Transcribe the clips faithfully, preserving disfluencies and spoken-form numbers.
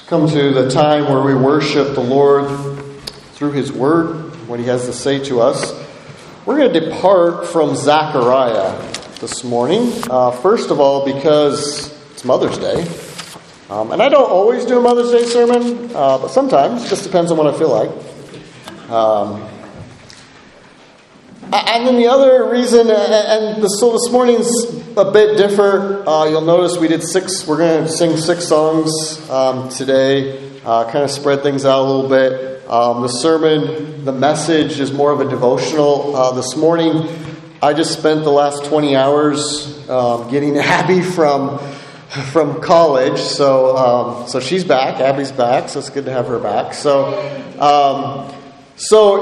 Come to the time where we worship the Lord through His Word, what He has to say to us. We're going to depart from Zechariah this morning. Uh, first of all, because it's Mother's Day. Um, and I don't always do a Mother's Day sermon, uh, but sometimes. It just depends on what I feel like. Um, and then the other reason, and the, so this morning's a bit different. Uh, you'll notice we did six, we're going to sing six songs um, today, uh, kind of spread things out a little bit. Um, the sermon, the message is more of a devotional. Uh, this morning, I just spent the last twenty hours um, getting Abby from from college. So um, so she's back. Abby's back, so it's good to have her back. So, um, so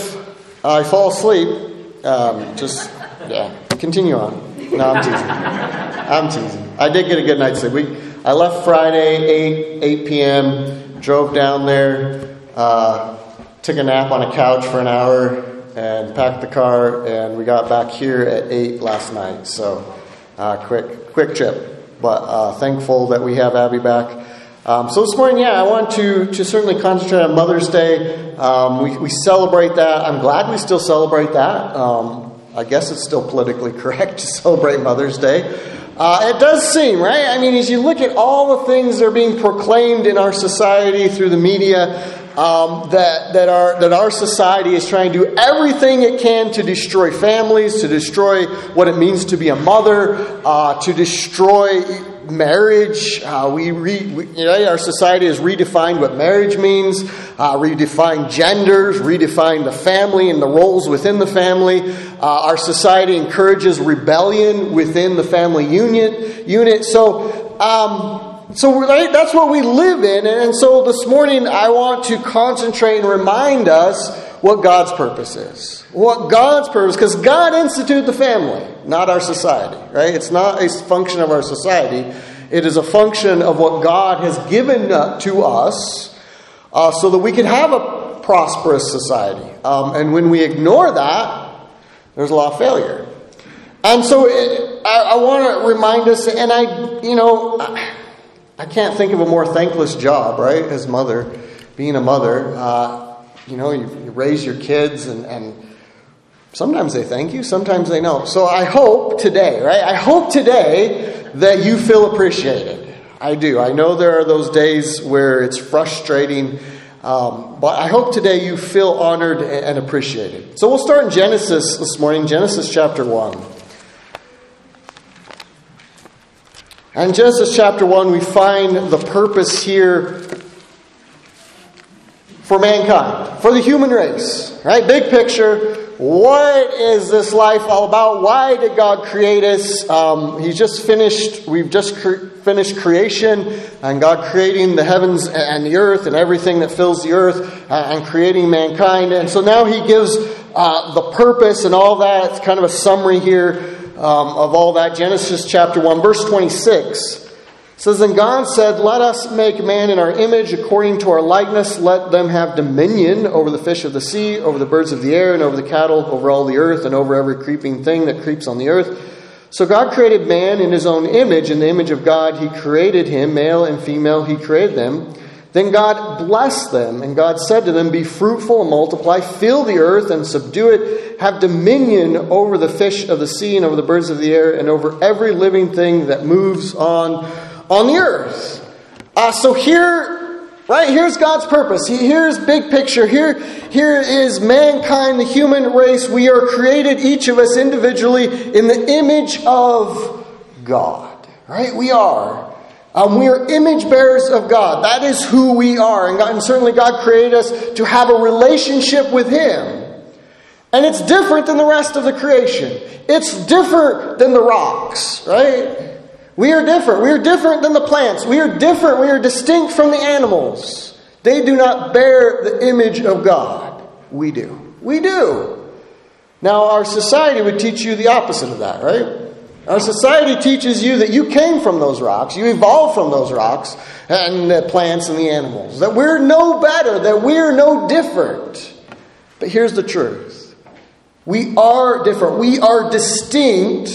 if I fall asleep, um, just, yeah, continue on. No, I'm teasing. I'm teasing. I did get a good night's sleep. We, I left Friday, eight p.m., drove down there, uh, took a nap on a couch for an hour, and packed the car, and we got back here at eight last night. So, uh, quick quick trip. But uh, thankful that we have Abby back. Um, so this morning, yeah, I want to, to certainly concentrate on Mother's Day. Um, we, we celebrate that. I'm glad we still celebrate that. Um, I guess it's still politically correct to celebrate Mother's Day. Uh, it does seem, right? I mean, as you look at all the things that are being proclaimed in our society through the media, um, that that our that our society is trying to do everything it can to destroy families, to destroy what it means to be a mother, uh, to destroy marriage. Uh, we, re, we you know, our society has redefined what marriage means, uh, redefined genders, redefined the family and the roles within the family. Uh, our society encourages rebellion within the family union unit. So, um, so right, that's what we live in. And so this morning, I want to concentrate and remind us what God's purpose is. What God's purpose, because God instituted the family, not our society, right? It's not a function of our society. It is a function of what God has given to us uh, so that we can have a prosperous society. Um, and when we ignore that, there's a lot of failure. And so it, I, I want to remind us, and I, you know, I, I can't think of a more thankless job, right, as mother, being a mother. Uh, you know, you, you raise your kids, and, and sometimes they thank you, sometimes they don't. So I hope today, right, I hope today that you feel appreciated. I do. I know there are those days where it's frustrating, um, but I hope today you feel honored and appreciated. So we'll start in Genesis this morning, Genesis chapter one. And in Genesis chapter one, we find the purpose here for mankind, for the human race, right? Big picture. What is this life all about? Why did God create us? Um, he's just finished, we've just cre- finished creation, and God creating the heavens and the earth and everything that fills the earth, uh, and creating mankind. And so now He gives uh, the purpose and all that. It's kind of a summary here um, of all that. Genesis chapter one, verse twenty-six. It says, "And God said, let us make man in our image according to our likeness. Let them have dominion over the fish of the sea, over the birds of the air, and over the cattle, over all the earth, and over every creeping thing that creeps on the earth." So God created man in His own image. In the image of God He created him, male and female He created them. Then God blessed them, and God said to them, "Be fruitful and multiply, fill the earth and subdue it. Have dominion over the fish of the sea, and over the birds of the air, and over every living thing that moves on on the earth." Uh, so here, right, here's God's purpose. Here's big picture. Here, here is mankind, the human race. We are created, each of us individually, in the image of God. Right? We are. Um, we are image bearers of God. That is who we are. And, God, and certainly God created us to have a relationship with Him. And it's different than the rest of the creation. It's different than the rocks, right? We are different. We are different than the plants. We are different. We are distinct from the animals. They do not bear the image of God. We do. We do. Now, our society would teach you the opposite of that, right? Our society teaches you that you came from those rocks. You evolved from those rocks and the plants and the animals. That we're no better. That we're no different. But here's the truth. We are different. We are distinct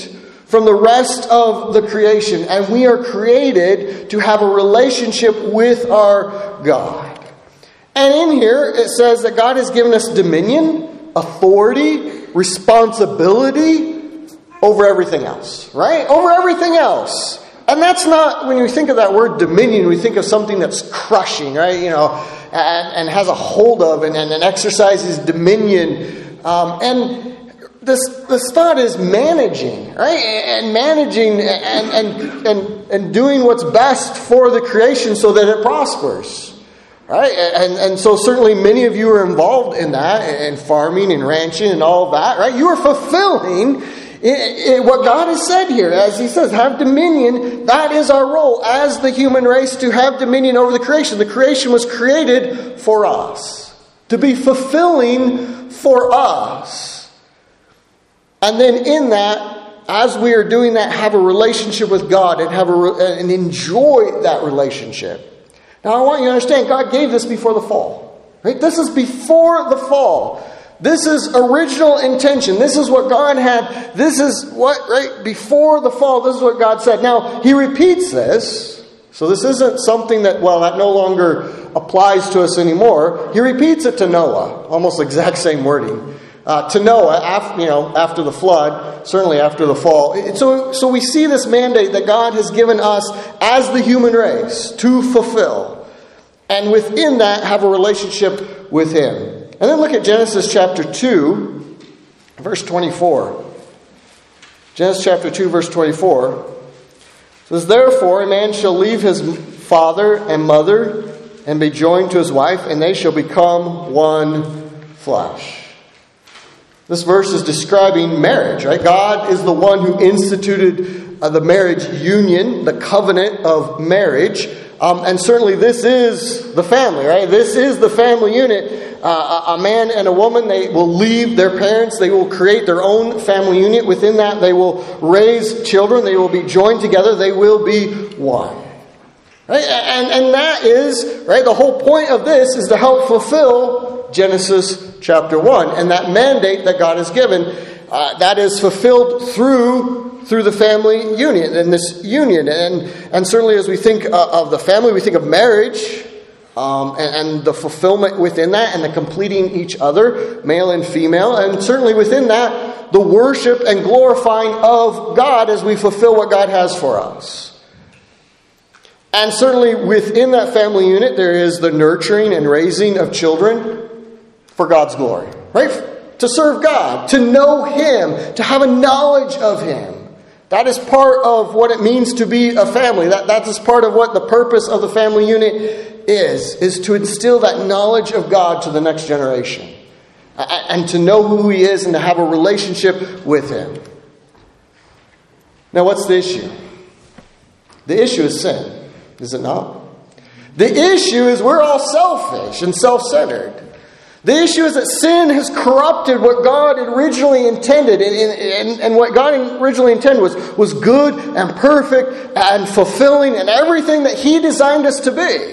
from the rest of the creation. And we are created to have a relationship with our God. And in here it says that God has given us dominion, authority, responsibility over everything else. Right? Over everything else. And that's not, when you think of that word dominion, we think of something that's crushing, right? You know, and, and has a hold of and, and, and exercises dominion. Um, and this this thought is managing, right? And managing and, and, and, and doing what's best for the creation so that it prospers. Right? And, and so certainly many of you are involved in that, in farming and ranching and all of that, right? You are fulfilling It, it, what God has said here, as he says, have dominion. That is our role as the human race, to have dominion over the creation. The creation was created for us, to be fulfilling for us. And then in that, as we are doing that, have a relationship with God and have a, and enjoy that relationship. Now I want you to understand, God gave this before the fall. Right? This is before the fall. This is original intention. This is what God had. This is what, right, before the fall, this is what God said. Now, he repeats this. So this isn't something that, well, that no longer applies to us anymore. He repeats it to Noah. Almost exact same wording. Uh, to Noah, after, you know, after the flood, certainly after the fall. So, so we see this mandate that God has given us as the human race to fulfill. And within that, have a relationship with him. And then look at Genesis chapter two, verse twenty-four. Genesis chapter two, verse twenty-four. It says, therefore a man shall leave his father and mother and be joined to his wife, and they shall become one flesh. This verse is describing marriage, right? God is the one who instituted uh, the marriage union, the covenant of marriage. Um, and certainly this is the family, right? This is the family unit. Uh, a man and a woman, they will leave their parents. They will create their own family unit. Within that, they will raise children. They will be joined together. They will be one. Right? And, and that is, right, the whole point of this is to help fulfill Genesis chapter one. And that mandate that God has given, uh, that is fulfilled through through the family union and this union. And, and certainly as we think uh, of the family, we think of marriage. Um, and, and the fulfillment within that and the completing each other, male and female. And certainly within that, the worship and glorifying of God as we fulfill what God has for us. And certainly within that family unit, there is the nurturing and raising of children for God's glory. Right? To serve God, to know Him, to have a knowledge of Him. That is part of what it means to be a family. That, that is part of what the purpose of the family unit is, is to instill that knowledge of God to the next generation. And to know who He is and to have a relationship with Him. Now, what's the issue? The issue is sin, is it not? The issue is we're all selfish and self-centered. The issue is that sin has corrupted what God originally intended. And, and, and what God originally intended was, was good and perfect and fulfilling and everything that He designed us to be.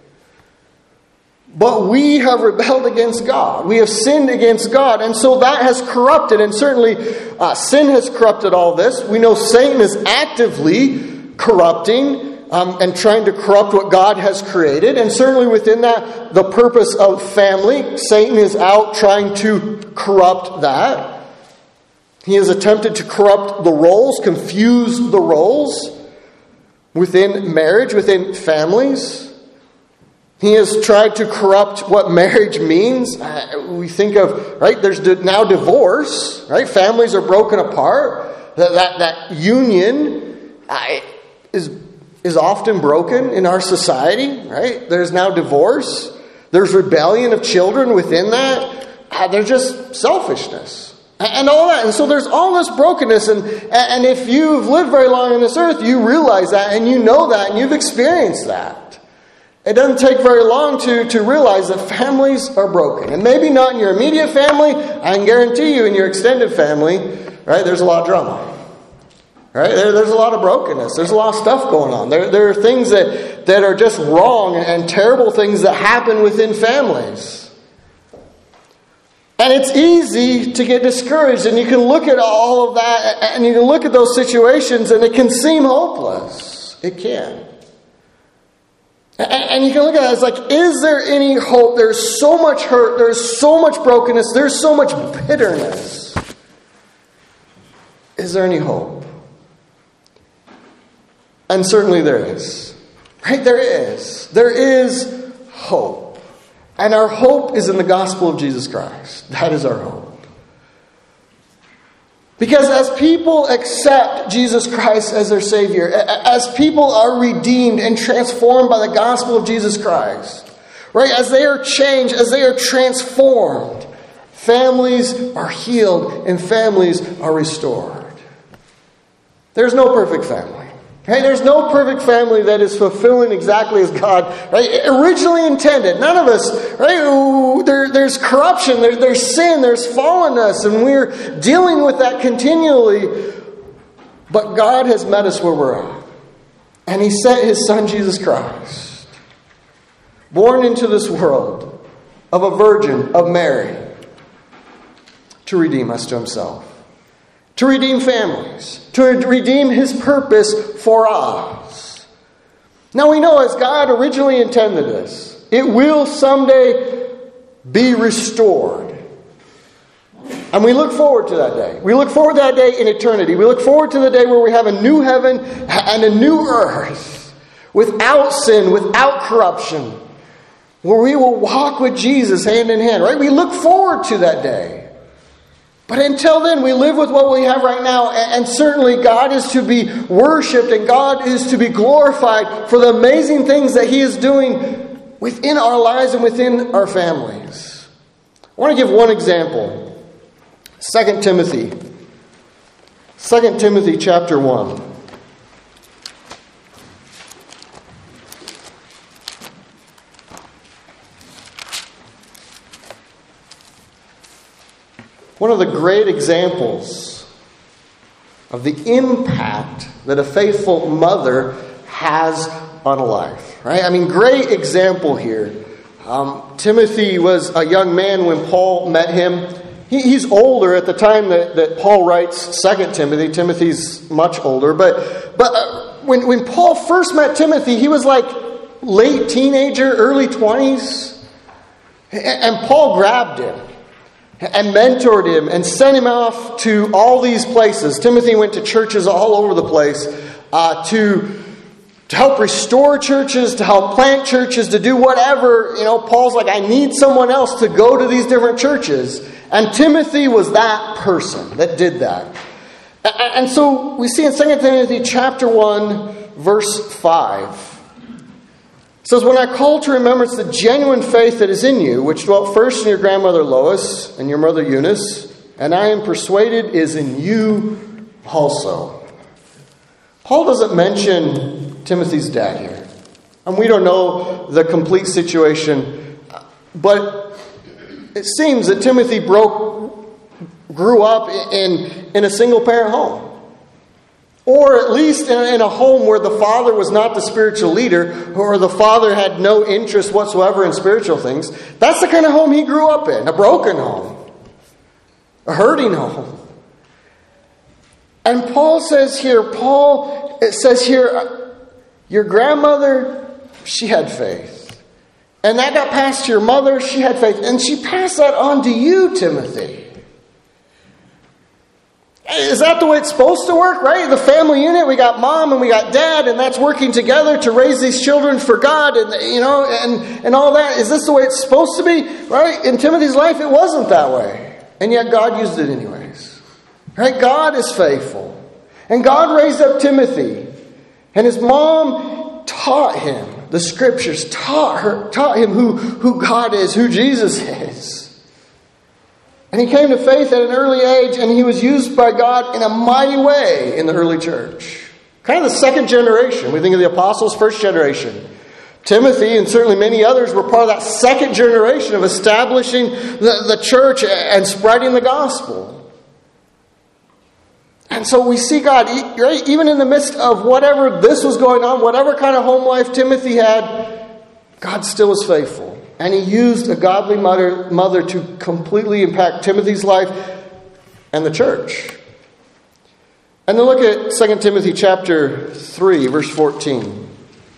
But we have rebelled against God. We have sinned against God. And so that has corrupted. And certainly uh, sin has corrupted all this. We know Satan is actively corrupting Um, and trying to corrupt what God has created. And certainly within that, the purpose of family, Satan is out trying to corrupt that. He has attempted to corrupt the roles, confuse the roles within marriage, within families. He has tried to corrupt what marriage means. Uh, we think of, right, there's now divorce, right? Families are broken apart. That, that, that union uh, is is often broken in our society, right? There's now divorce. There's rebellion of children within that. Uh, there's just selfishness and all that. And so there's all this brokenness. And, and if you've lived very long on this earth, you realize that and you know that and you've experienced that. It doesn't take very long to, to realize that families are broken. And maybe not in your immediate family. I can guarantee you in your extended family, right, there's a lot of drama. Right? There, there's a lot of brokenness. There's a lot of stuff going on. There, there are things that, that are just wrong and terrible things that happen within families. And it's easy to get discouraged, and you can look at all of that, and you can look at those situations, and it can seem hopeless. It can. And you can look at it as like, is there any hope? There's so much hurt. There's so much brokenness. There's so much bitterness. Is there any hope? And certainly there is. Right? There is. There is hope. And our hope is in the gospel of Jesus Christ. That is our hope. Because as people accept Jesus Christ as their Savior, as people are redeemed and transformed by the gospel of Jesus Christ, right? As they are changed, as they are transformed, families are healed and families are restored. There's no perfect family. Right? There's no perfect family that is fulfilling exactly as God, right, originally intended. None of us, right? There, there's corruption, there, there's sin, there's fallenness, and we're dealing with that continually. But God has met us where we're at. And He sent His Son, Jesus Christ, born into this world of a virgin, of Mary, to redeem us to Himself. To redeem families. To redeem His purpose for us. Now we know as God originally intended this, it will someday be restored. And we look forward to that day. We look forward to that day in eternity. We look forward to the day where we have a new heaven and a new earth. Without sin, without corruption. Where we will walk with Jesus hand in hand. Right? We look forward to that day. But until then, we live with what we have right now. And certainly God is to be worshipped and God is to be glorified for the amazing things that He is doing within our lives and within our families. I want to give one example. Second Timothy. Second Timothy chapter one. One of the great examples of the impact that a faithful mother has on a life. Right? I mean, great example here. Um, Timothy was a young man when Paul met him. He, he's older at the time that, that Paul writes Second Timothy. Timothy's much older. But, but uh, when, when Paul first met Timothy, he was like late teenager, early twenties. And, and Paul grabbed him. And mentored him and sent him off to all these places. Timothy went to churches all over the place uh, to, to help restore churches, to help plant churches, to do whatever. You know, Paul's like, I need someone else to go to these different churches. And Timothy was that person that did that. And so we see in Second Timothy chapter one, verse five. It says, when I call to remembrance the genuine faith that is in you, which dwelt first in your grandmother Lois and your mother Eunice, and I am persuaded is in you also. Paul doesn't mention Timothy's dad here. And we don't know the complete situation, but it seems that Timothy broke, grew up in, in a single parent home. Or at least in a home where the father was not the spiritual leader, or the father had no interest whatsoever in spiritual things. That's the kind of home he grew up in. A broken home. A hurting home. And Paul says here, Paul it says here, your grandmother, she had faith. And that got passed to your mother, she had faith. And she passed that on to you, Timothy. Is that the way it's supposed to work, right? The family unit, we got mom and we got dad, and that's working together to raise these children for God, and you know, and, and all that. Is this the way it's supposed to be, right? In Timothy's life, it wasn't that way. And yet God used it anyways. Right? God is faithful. And God raised up Timothy. And his mom taught him the scriptures, taught her, taught him who, who God is, who Jesus is. And he came to faith at an early age, and he was used by God in a mighty way in the early church. Kind of the second generation. We think of the apostles, first generation. Timothy and certainly many others were part of that second generation of establishing the, the church and spreading the gospel. And so we see God, right, even in the midst of whatever this was going on, whatever kind of home life Timothy had, God still was faithful. And he used a godly mother, mother to completely impact Timothy's life and the church. And then look at Second Timothy chapter three, verse fourteen.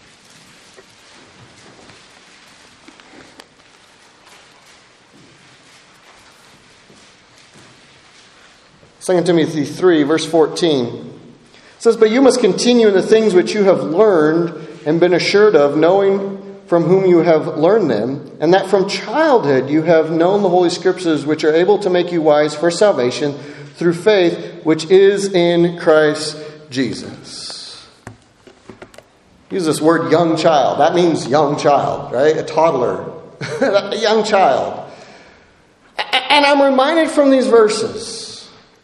Second Timothy three, verse fourteen. It says, "But you must continue in the things which you have learned and been assured of, knowing from whom you have learned them, and that from childhood you have known the Holy Scriptures, which are able to make you wise for salvation through faith, which is in Christ Jesus." Use this word young child. That means young child, right? A toddler. A young child. And I'm reminded from these verses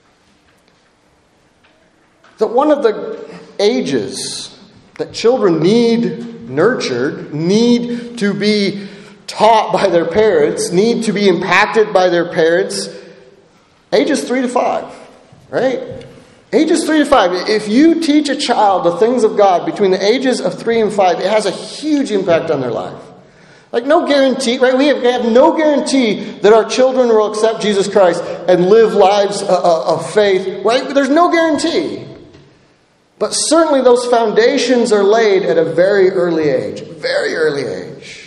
that one of the ages that children need nurtured, need to be taught by their parents, need to be impacted by their parents, ages three to five, right? Ages three to five. If you teach a child the things of God between the ages of three and five, it has a huge impact on their life. Like no guarantee, right? We have, we have no guarantee that our children will accept Jesus Christ and live lives of, of faith, right? There's no guarantee. But certainly those foundations are laid at a very early age. Very early age.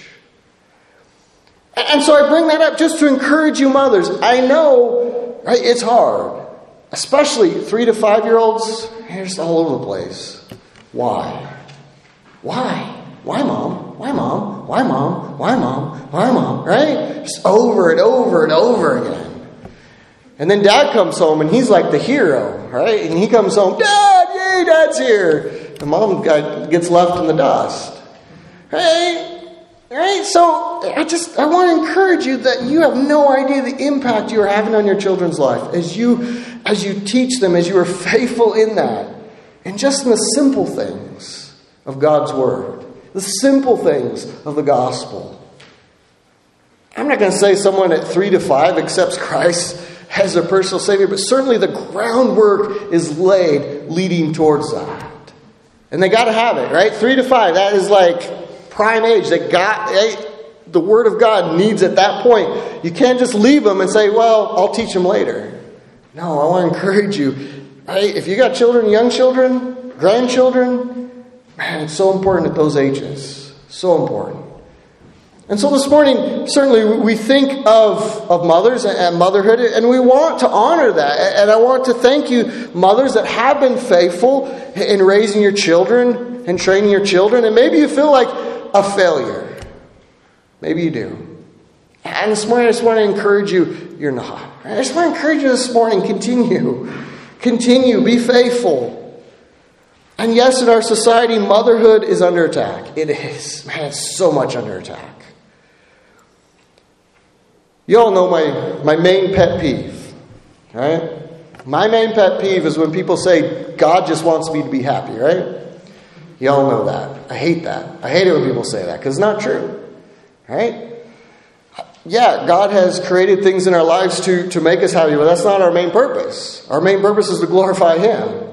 And so I bring that up just to encourage you mothers. I know, right, it's hard. Especially three to five year olds, they're just all over the place. Why? Why? Why, Mom? Why, Mom? Why, Mom? Why, Mom? Why, Mom? Right? Just over and over and over again. And then Dad comes home and he's like the hero, right? And he comes home, Dad, yay, Dad's here. And Mom gets left in the dust. Right? Right? So I just, I want to encourage you that you have no idea the impact you are having on your children's life as you, as you teach them, as you are faithful in that. And just in the simple things of God's Word. The simple things of the gospel. I'm not going to say someone at three to five accepts Christ as their personal Savior, but certainly the groundwork is laid leading towards that. And they got to have it, right? Three to five, that is like prime age. That God, the Word of God needs at that point. You can't just leave them and say, well, I'll teach them later. No, I want to encourage you. Right? If you got children, young children, grandchildren, man, it's so important at those ages. So important. And so this morning, certainly we think of, of mothers and motherhood, and we want to honor that. And I want to thank you, mothers that have been faithful in raising your children and training your children. And maybe you feel like a failure. Maybe you do. And this morning I just want to encourage you, you're not. I just want to encourage you this morning, continue. Continue, be faithful. And yes, in our society, motherhood is under attack. It is. Man, it's so much under attack. You all know my, my main pet peeve, right? My main pet peeve is when people say, God just wants me to be happy, right? You all know that. I hate that. I hate it when people say that because it's not true, right? Yeah, God has created things in our lives to, to make us happy, but that's not our main purpose. Our main purpose is to glorify Him.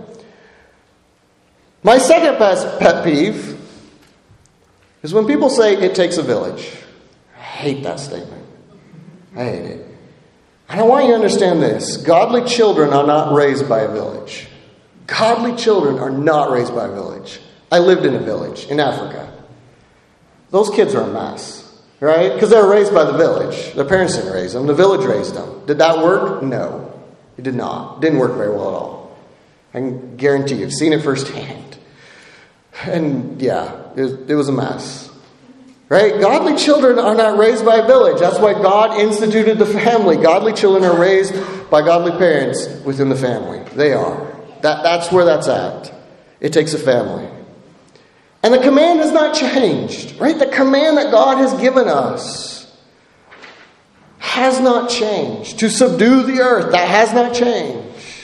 My second pet peeve is when people say it takes a village. I hate that statement. I hate it. And I want you to understand this. Godly children are not raised by a village. Godly children are not raised by a village. I lived in a village in Africa. Those kids are a mess, right? Because they were raised by the village. Their parents didn't raise them. The village raised them. Did that work? No. It did not. It didn't work very well at all. I can guarantee you. I've seen it firsthand. And yeah, it was, it was a mess. Right? Godly children are not raised by a village. That's why God instituted the family. Godly children are raised by godly parents within the family. They are. That, that's where that's at. It takes a family. And the command has not changed. Right? The command that God has given us has not changed. To subdue the earth, that has not changed.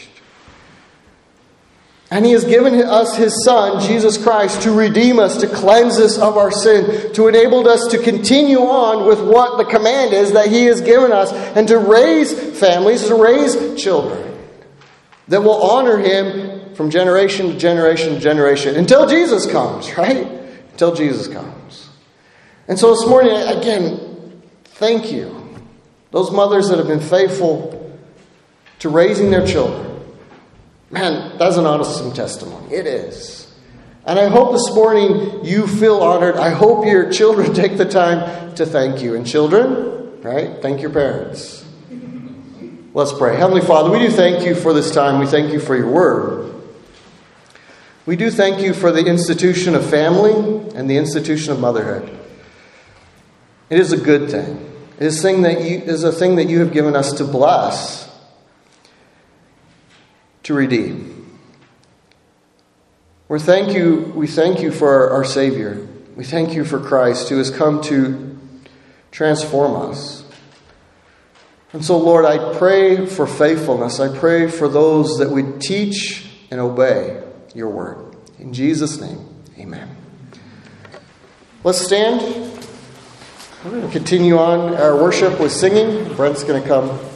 And He has given us His Son, Jesus Christ, to redeem us, to cleanse us of our sin, to enable us to continue on with what the command is that He has given us, and to raise families, to raise children that will honor Him from generation to generation to generation until Jesus comes, right? Until Jesus comes. And so this morning, again, Thank you. Those mothers that have been faithful to raising their children. Man, that's an awesome testimony. It is. And I hope this morning you feel honored. I hope your children take the time to thank you. And children, right? Thank your parents. Let's pray. Heavenly Father, we do thank you for this time. We thank you for your word. We do thank you for the institution of family and the institution of motherhood. It is a good thing. It is, thing that you, is a thing that you have given us to bless, to redeem. We thank you, we thank you for our, our Savior. We thank you for Christ who has come to transform us. And so, Lord, I pray for faithfulness. I pray for those that would teach and obey your word. In Jesus' name, amen. Let's stand. We're going to continue on our worship with singing. Brent's going to come